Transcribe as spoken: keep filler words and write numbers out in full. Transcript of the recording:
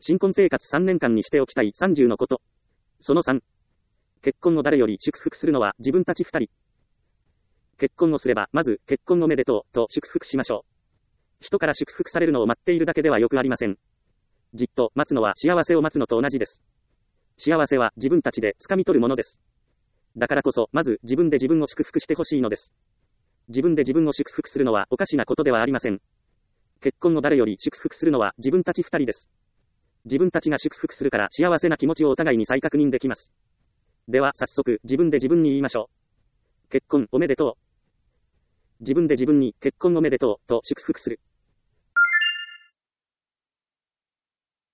新婚生活さんねんかんにしておきたいさんじゅうのこと。そのさん。結婚を誰より祝福するのは自分たちふたり。結婚をすれば、まず、結婚おめでとう、と祝福しましょう。人から祝福されるのを待っているだけではよくありません。じっと待つのは幸せを待つのと同じです。幸せは自分たちで掴み取るものです。だからこそ、まず自分で自分を祝福してほしいのです。自分で自分を祝福するのはおかしなことではありません。結婚を誰より祝福するのは自分たちふたりです。自分たちが祝福するから幸せな気持ちをお互いに再確認できます。では早速自分で自分に言いましょう。結婚おめでとう。自分で自分に結婚おめでとうと祝福する。